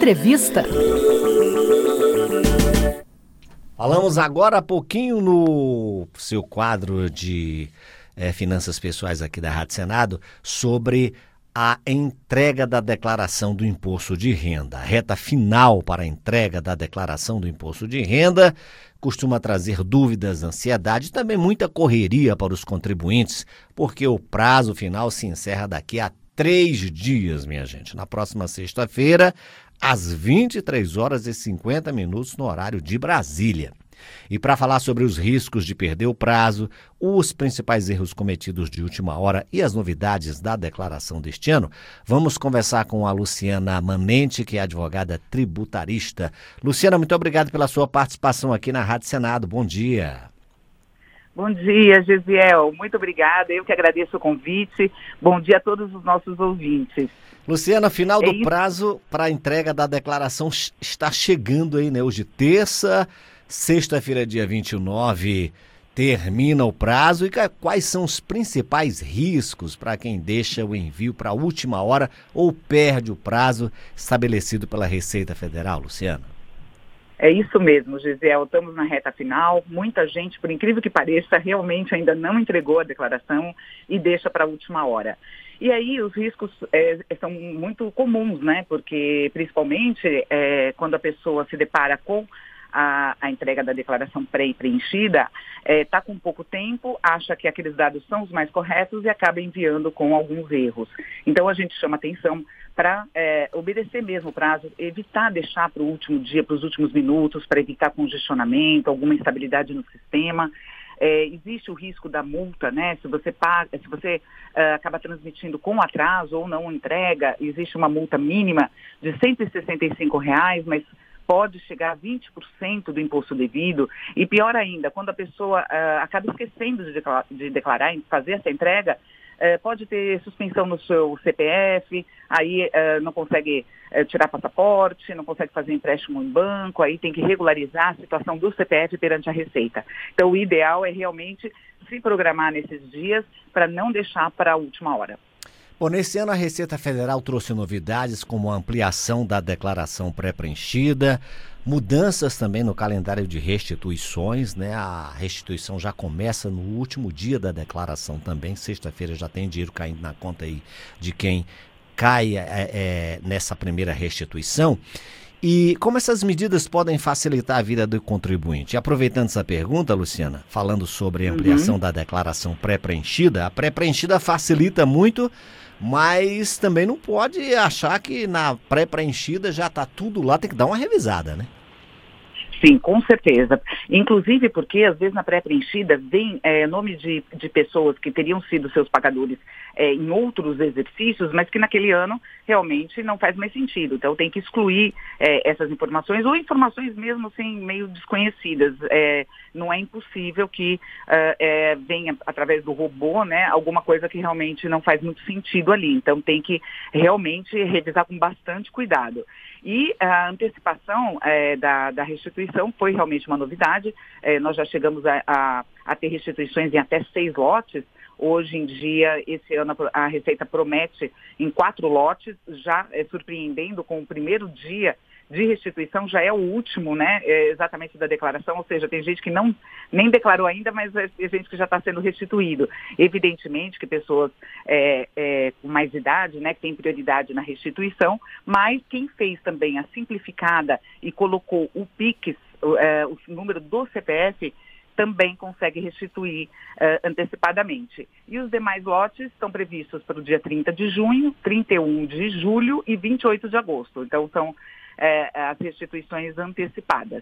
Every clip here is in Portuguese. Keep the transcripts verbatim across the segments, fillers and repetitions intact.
Entrevista. Falamos agora há pouquinho no seu quadro de é, Finanças Pessoais aqui da Rádio Senado sobre a entrega da declaração do imposto de renda. A reta final para a entrega da declaração do imposto de renda costuma trazer dúvidas, ansiedade e também muita correria para os contribuintes, porque o prazo final se encerra daqui a três dias, minha gente. Na próxima sexta-feira, às vinte e três horas e cinquenta minutos no horário de Brasília. E para falar sobre os riscos de perder o prazo, os principais erros cometidos de última hora e as novidades da declaração deste ano, vamos conversar com a Luciana Manente, que é advogada tributarista. Luciana, muito obrigado pela sua participação aqui na Rádio Senado. Bom dia. Bom dia, Gesiel. Muito obrigada. Eu que agradeço o convite. Bom dia a todos os nossos ouvintes. Luciana, final é do isso. prazo para a entrega da declaração está chegando aí, né? Hoje, terça, sexta-feira, dia vinte e nove, termina o prazo. E quais são os principais riscos para quem deixa o envio para a última hora ou perde o prazo estabelecido pela Receita Federal, Luciana? É isso mesmo, Gesiel. Estamos na reta final. Muita gente, por incrível que pareça, realmente ainda não entregou a declaração e deixa para a última hora. E aí os riscos é, são muito comuns, né? Porque principalmente é, quando a pessoa se depara com A, a entrega da declaração pré-preenchida, está é, com pouco tempo, acha que aqueles dados são os mais corretos e acaba enviando com alguns erros. Então a gente chama atenção para é, obedecer mesmo o prazo, evitar deixar para o último dia, para os últimos minutos, para evitar congestionamento, alguma instabilidade no sistema. É, existe o risco da multa, né? Se você paga, se você uh, acaba transmitindo com atraso ou não entrega, existe uma multa mínima de cento e sessenta e cinco reais, mas pode chegar a vinte por cento do imposto devido. E pior ainda, quando a pessoa uh, acaba esquecendo de declarar, de declarar, de fazer essa entrega, uh, pode ter suspensão no seu C P F, aí uh, não consegue uh, tirar passaporte, não consegue fazer empréstimo em banco, aí tem que regularizar a situação do C P F perante a Receita. Então o ideal é realmente se programar nesses dias para não deixar para a última hora. Bom, nesse ano a Receita Federal trouxe novidades como a ampliação da declaração pré-preenchida, mudanças também no calendário de restituições, né? A restituição já começa no último dia da declaração também, sexta-feira já tem dinheiro caindo na conta aí de quem cai é, é, nessa primeira restituição. E como essas medidas podem facilitar a vida do contribuinte? E aproveitando essa pergunta, Luciana, falando sobre a ampliação uhum. da declaração pré-preenchida, a pré-preenchida facilita muito, mas também não pode achar que na pré-preenchida já está tudo lá, tem que dar uma revisada, né? Sim, com certeza. Inclusive porque, às vezes, na pré-preenchida vem é, nome de, de pessoas que teriam sido seus pagadores é, em outros exercícios, mas que naquele ano realmente não faz mais sentido. Então, tem que excluir é, essas informações, ou informações mesmo assim, meio desconhecidas. É, não é impossível que é, é, venha, através do robô, né, alguma coisa que realmente não faz muito sentido ali. Então, tem que realmente revisar com bastante cuidado. E a antecipação é, da, da restituição foi realmente uma novidade. É, nós já chegamos a, a, a ter restituições em até seis lotes. Hoje em dia, esse ano, a Receita promete em quatro lotes, já é, surpreendendo com o primeiro dia de restituição, já é o último, né, é, exatamente da declaração, ou seja, tem gente que não, nem declarou ainda, mas é, é gente que já está sendo restituído. Evidentemente que pessoas é, é, com mais idade, né, que tem prioridade na restituição, mas quem fez também a simplificada e colocou o Pix, o, é, o número do C P F, também consegue restituir uh, antecipadamente. E os demais lotes estão previstos para o dia trinta de junho, trinta e um de julho e vinte e oito de agosto. Então, são uh, as restituições antecipadas.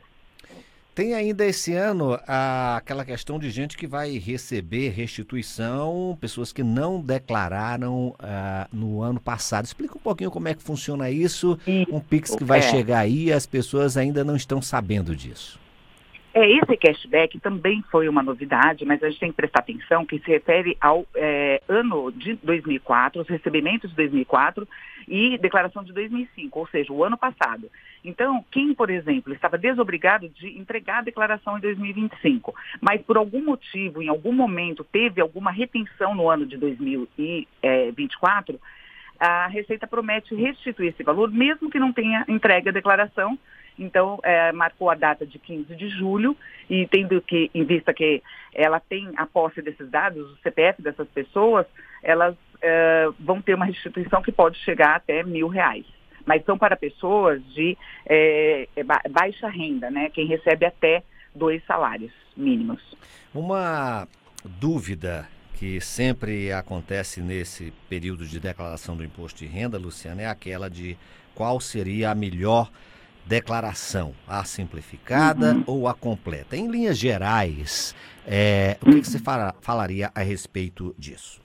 Tem ainda esse ano a, aquela questão de gente que vai receber restituição, pessoas que não declararam uh, no ano passado. Explica um pouquinho como é que funciona isso, e, um Pix que vai é. chegar aí e as pessoas ainda não estão sabendo disso. É, esse cashback também foi uma novidade, mas a gente tem que prestar atenção que se refere ao é, ano de dois mil e quatro, os recebimentos de dois mil e quatro e declaração de dois mil e cinco, ou seja, o ano passado. Então, quem, por exemplo, estava desobrigado de entregar a declaração em dois mil e vinte e cinco, mas por algum motivo, em algum momento, teve alguma retenção no ano de dois mil e vinte e quatro, a Receita promete restituir esse valor, mesmo que não tenha entregue a declaração. Então, é, marcou a data de quinze de julho e tendo que, em vista que ela tem a posse desses dados, o C P F dessas pessoas, elas é, vão ter uma restituição que pode chegar até mil reais. Mas são para pessoas de é, baixa renda, né? Quem recebe até dois salários mínimos. Uma dúvida que sempre acontece nesse período de declaração do imposto de renda, Luciana, é aquela de qual seria a melhor declaração, a simplificada uhum. ou a completa. Em linhas gerais, é, o que, uhum. que você fala, falaria a respeito disso?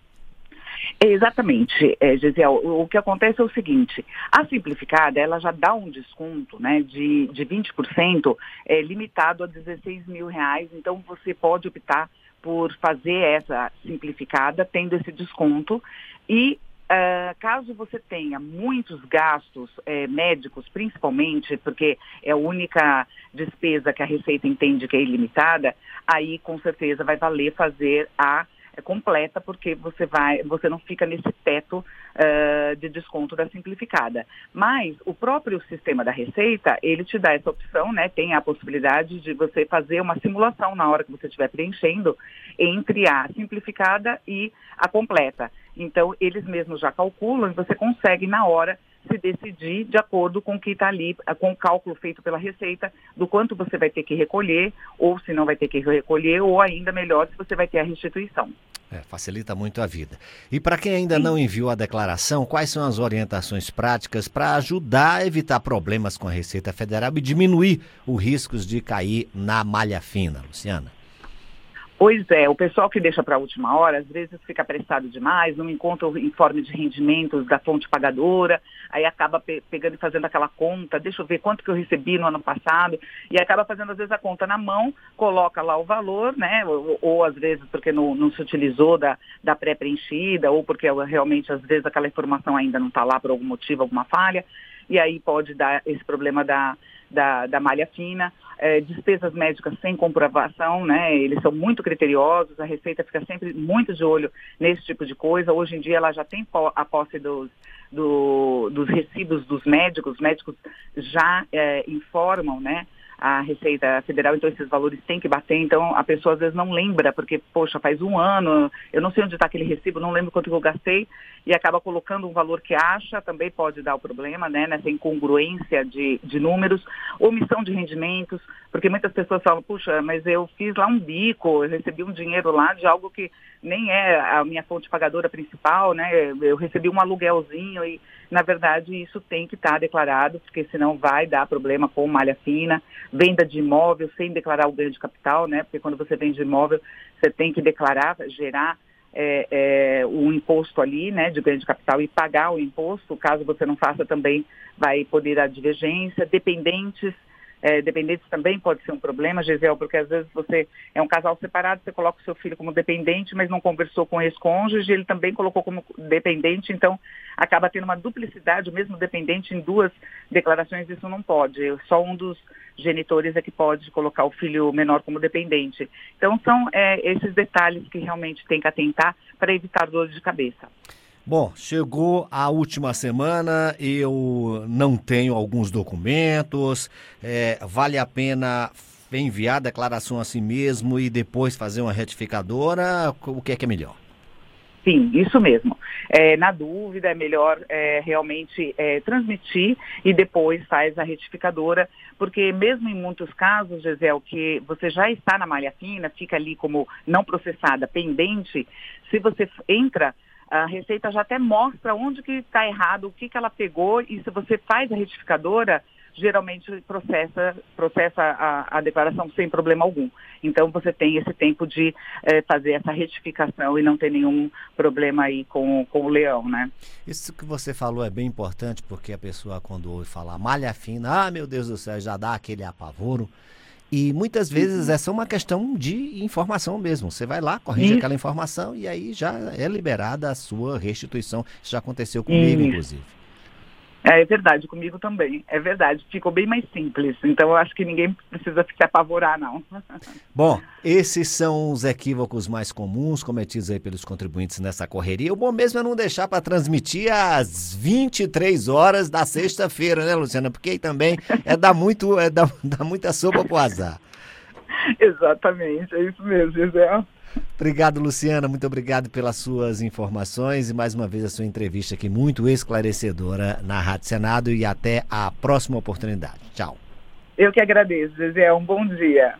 Exatamente, é, Gisele, o, o que acontece é o seguinte, a simplificada, ela já dá um desconto, né, de, de vinte por cento, é, limitado a dezesseis mil reais, então você pode optar por fazer essa simplificada, tendo esse desconto, e Uh, caso você tenha muitos gastos eh, médicos, principalmente, porque é a única despesa que a Receita entende que é ilimitada, aí com certeza vai valer fazer a é, completa, porque você, vai, você não fica nesse teto uh, de desconto da simplificada. Mas o próprio sistema da Receita, ele te dá essa opção, né? Tem a possibilidade de você fazer uma simulação na hora que você estiver preenchendo entre a simplificada e a completa. Então, eles mesmos já calculam e você consegue, na hora, se decidir de acordo com o que está ali, com o cálculo feito pela Receita, do quanto você vai ter que recolher, ou se não vai ter que recolher, ou ainda melhor, se você vai ter a restituição. É, facilita muito a vida. E para quem ainda Sim. não enviou a declaração, quais são as orientações práticas para ajudar a evitar problemas com a Receita Federal e diminuir os riscos de cair na malha fina, Luciana? Pois é, o pessoal que deixa para a última hora, às vezes fica apressado demais, não encontra o informe de rendimentos da fonte pagadora, aí acaba pe- pegando e fazendo aquela conta, deixa eu ver quanto que eu recebi no ano passado, e acaba fazendo às vezes a conta na mão, coloca lá o valor, né, ou, ou às vezes porque não, não se utilizou da, da pré-preenchida, ou porque realmente às vezes aquela informação ainda não está lá por algum motivo, alguma falha, e aí pode dar esse problema da, da, da malha fina. É, despesas médicas sem comprovação, né? Eles são muito criteriosos, a Receita fica sempre muito de olho nesse tipo de coisa. Hoje em dia ela já tem a posse dos, do, dos recibos dos médicos, os médicos já é, informam, né, a Receita Federal, então esses valores têm que bater, então a pessoa às vezes não lembra, porque, poxa, faz um ano, eu não sei onde está aquele recibo, não lembro quanto eu gastei, e acaba colocando um valor que acha, também pode dar o problema, né, nessa incongruência de, de números, omissão de rendimentos, porque muitas pessoas falam, puxa, mas eu fiz lá um bico, eu recebi um dinheiro lá de algo que nem é a minha fonte pagadora principal, né, eu recebi um aluguelzinho e, na verdade, isso tem que estar declarado, porque senão vai dar problema com malha fina, venda de imóvel sem declarar o ganho de capital, né, porque quando você vende imóvel, você tem que declarar, gerar é, é, o imposto ali, né, de ganho de capital e pagar o imposto, caso você não faça também vai poder dar divergência, dependentes, É, dependentes também pode ser um problema, Gisele, porque às vezes você é um casal separado, você coloca o seu filho como dependente, mas não conversou com o ex-cônjuge, ele também colocou como dependente, então acaba tendo uma duplicidade, mesmo dependente em duas declarações, isso não pode. Só um dos genitores é que pode colocar o filho menor como dependente. Então são é, esses detalhes que realmente tem que atentar para evitar dor de cabeça. Bom, chegou a última semana, eu não tenho alguns documentos, é, vale a pena enviar a declaração a si mesmo e depois fazer uma retificadora? O que é que é melhor? Sim, isso mesmo. É, na dúvida, é melhor é, realmente é, transmitir e depois faz a retificadora, porque mesmo em muitos casos, Gisele, que você já está na malha fina, fica ali como não processada, pendente, se você entra, a Receita já até mostra onde que está errado, o que, que ela pegou, e se você faz a retificadora, geralmente processa, processa a, a declaração sem problema algum. Então você tem esse tempo de eh, fazer essa retificação e não ter nenhum problema aí com, com o leão, né? Isso que você falou é bem importante, porque a pessoa quando ouve falar malha fina, ah, meu Deus do céu, já dá aquele apavoro. E muitas vezes uhum. é só uma questão de informação mesmo. Você vai lá, corrige Isso. aquela informação e aí já é liberada a sua restituição. Isso já aconteceu comigo, Isso. inclusive. É verdade, comigo também, é verdade, ficou bem mais simples, então eu acho que ninguém precisa se apavorar, não. Bom, esses são os equívocos mais comuns cometidos aí pelos contribuintes nessa correria. O bom mesmo é não deixar para transmitir às vinte e três horas da sexta-feira, né, Luciana? Porque aí também é dar, muito, é dar, dar muita sopa pro azar. Exatamente, é isso mesmo, Gisele. Obrigado, Luciana, muito obrigado pelas suas informações e mais uma vez a sua entrevista aqui muito esclarecedora na Rádio Senado, e até a próxima oportunidade. Tchau. Eu que agradeço, Gisele, um bom dia.